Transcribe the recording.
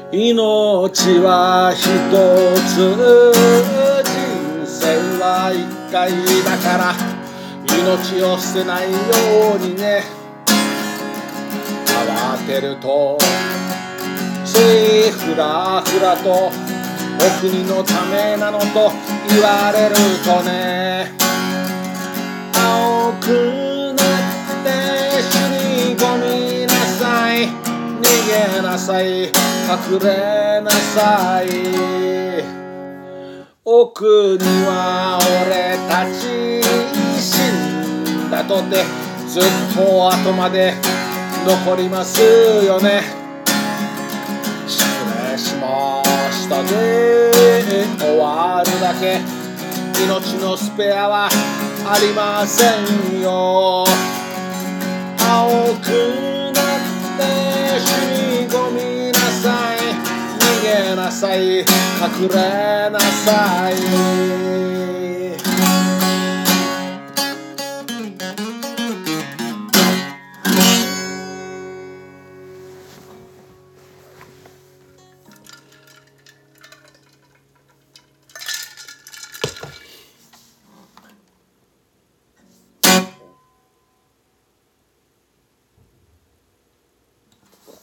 命は一つ、人生は一回だから、命を捨てないようにね。慌てるとついふらふらとお国のためなのと言われるとね、青くなって死に込みなさい、逃げなさい、隠れなさい。奥には俺たち死んだとてずっと後まで残りますよね。失礼しましたね、終わるだけ。命のスペアはありませんよ。青くなって死に込みなさい、逃げなさい、隠れなさい。